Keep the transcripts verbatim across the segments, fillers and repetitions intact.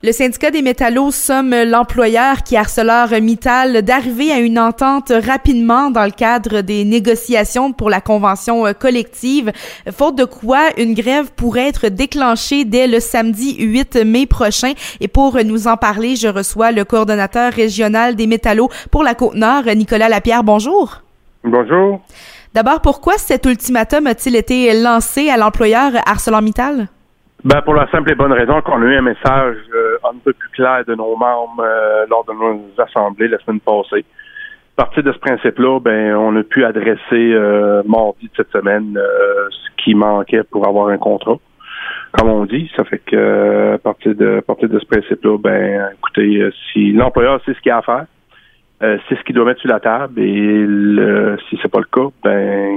Le syndicat des métallos somme l'employeur qui ArcelorMittal d'arriver à une entente rapidement dans le cadre des négociations pour la convention collective, faute de quoi une grève pourrait être déclenchée dès le samedi huit mai prochain. Et pour nous en parler, je reçois le coordonnateur régional des métallos pour la Côte-Nord, Nicolas Lapierre. Bonjour. Bonjour. D'abord, pourquoi cet ultimatum a-t-il été lancé à l'employeur ArcelorMittal? Ben, pour la simple et bonne raison qu'on a eu un message euh, un peu plus clair de nos membres euh, lors de nos assemblées la semaine passée. À partir de ce principe-là, ben, on a pu adresser euh, mardi de cette semaine euh, ce qui manquait pour avoir un contrat, comme on dit. Ça fait que euh, à partir de à partir de ce principe-là, ben, écoutez, euh, si l'employeur sait ce qu'il a à faire, euh, c'est ce qu'il doit mettre sur la table, et le, si c'est pas le cas, ben,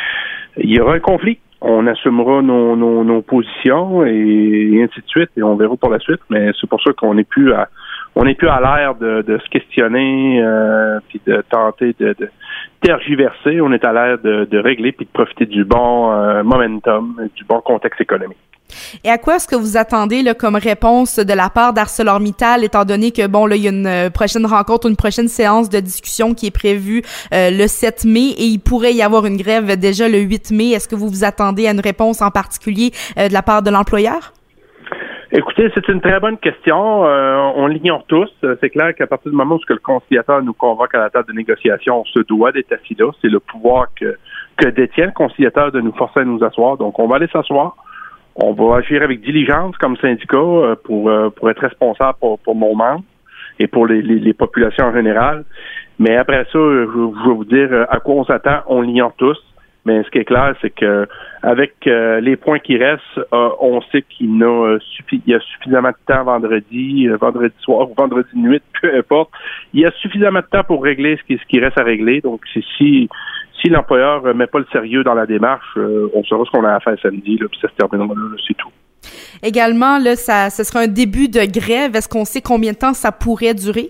il y aura un conflit. On assumera nos, nos, nos positions et ainsi de suite, et on verra pour la suite. Mais c'est pour ça qu'on n'est plus à on n'est plus à l'air de, de se questionner euh, puis de tenter de, de tergiverser. On est à l'air de, de régler puis de profiter du bon euh, momentum, du bon contexte économique. Et à quoi est-ce que vous attendez là, comme réponse de la part d'ArcelorMittal, étant donné que bon là il y a une prochaine rencontre, une prochaine séance de discussion qui est prévue euh, le sept mai et il pourrait y avoir une grève déjà le huit mai. Est-ce que vous vous attendez à une réponse en particulier euh, de la part de l'employeur? Écoutez, c'est une très bonne question. Euh, on l'ignore tous. C'est clair qu'à partir du moment où le conciliateur nous convoque à la table de négociation, on se doit d'être assis là. C'est le pouvoir que, que détient le conciliateur de nous forcer à nous asseoir. Donc, on va aller s'asseoir. On va agir avec diligence comme syndicat euh, pour euh, pour être responsable pour, pour nos membres et pour les, les, les populations en général. Mais après ça, je, je vais vous dire à quoi on s'attend. On l'ignore tous. Mais ce qui est clair, c'est que avec euh, les points qui restent, euh, on sait qu'il y a, euh, suffi- il y a suffisamment de temps vendredi, euh, vendredi soir ou vendredi nuit, peu importe. Il y a suffisamment de temps pour régler ce qui, ce qui reste à régler. Donc, c'est si si l'employeur ne met pas le sérieux dans la démarche, euh, on saura ce qu'on a à faire samedi, là, puis ça se terminera là, là, c'est tout. Également, là, ça, ce sera un début de grève. Est-ce qu'on sait combien de temps ça pourrait durer?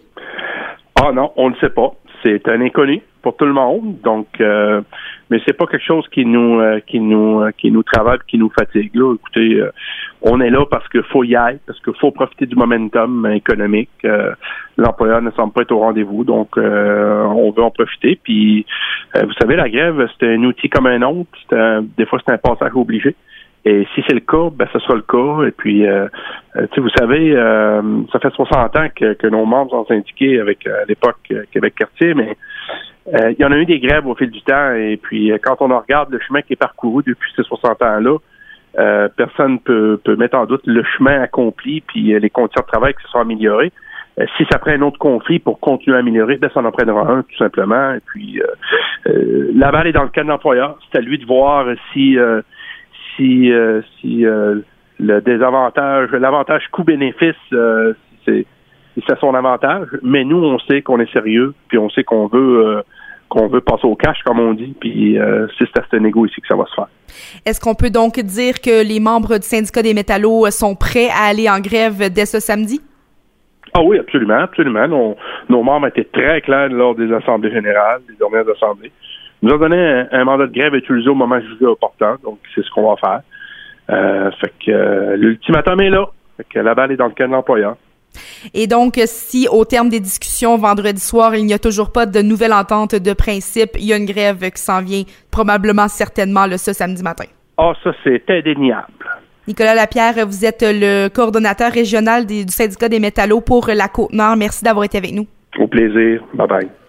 Ah non, on ne sait pas. C'est un inconnu pour tout le monde. Donc, euh, mais c'est pas quelque chose qui nous, euh, qui nous, euh, qui nous travaille, qui nous fatigue. Là, écoutez, euh, on est là parce qu'il faut y être, parce qu'il faut profiter du momentum économique. Euh, l'employeur ne semble pas être au rendez-vous, donc euh, on veut en profiter. Puis, euh, vous savez, la grève, c'est un outil comme un autre. C'est un, des fois, c'est un passage obligé. Et si c'est le cas, ben ce sera le cas. Et puis, euh, euh, tu sais, vous savez, euh, ça fait soixante ans que, que nos membres sont syndiqués avec, à l'époque, Québec-Cartier, mais euh, il y en a eu des grèves au fil du temps. Et puis, quand on regarde le chemin qui est parcouru depuis ces soixante ans-là, euh, personne peut peut mettre en doute le chemin accompli puis les conditions de travail qui se sont améliorées. Euh, si ça prend un autre conflit pour continuer à améliorer, ben ça en prendra un, tout simplement. Et puis, euh, euh, la balle est dans le cas de l'employeur. C'est à lui de voir si... Euh, si euh, si euh, le désavantage, l'avantage coût-bénéfice, euh, c'est, c'est son avantage. Mais nous, on sait qu'on est sérieux, puis on sait qu'on veut euh, qu'on veut passer au cash, comme on dit, puis euh, c'est à ce négo ici que ça va se faire. Est-ce qu'on peut donc dire que les membres du syndicat des métallos sont prêts à aller en grève dès ce samedi? Ah oui, absolument, absolument. Nos, nos membres étaient très clairs lors des assemblées générales, des dernières assemblées. Nous avons donné un, un mandat de grève utilisé au moment jugé opportun, donc c'est ce qu'on va faire. Euh, fait que euh, l'ultimatum est là, fait que la balle est dans le camp de l'employeur. Et donc, si au terme des discussions vendredi soir, il n'y a toujours pas de nouvelle entente de principe, il y a une grève qui s'en vient probablement, certainement, là, ce samedi matin. Ah, ça, c'est indéniable. Nicolas Lapierre, vous êtes le coordonnateur régional des, du syndicat des métallos pour la Côte-Nord. Merci d'avoir été avec nous. Au plaisir. Bye bye.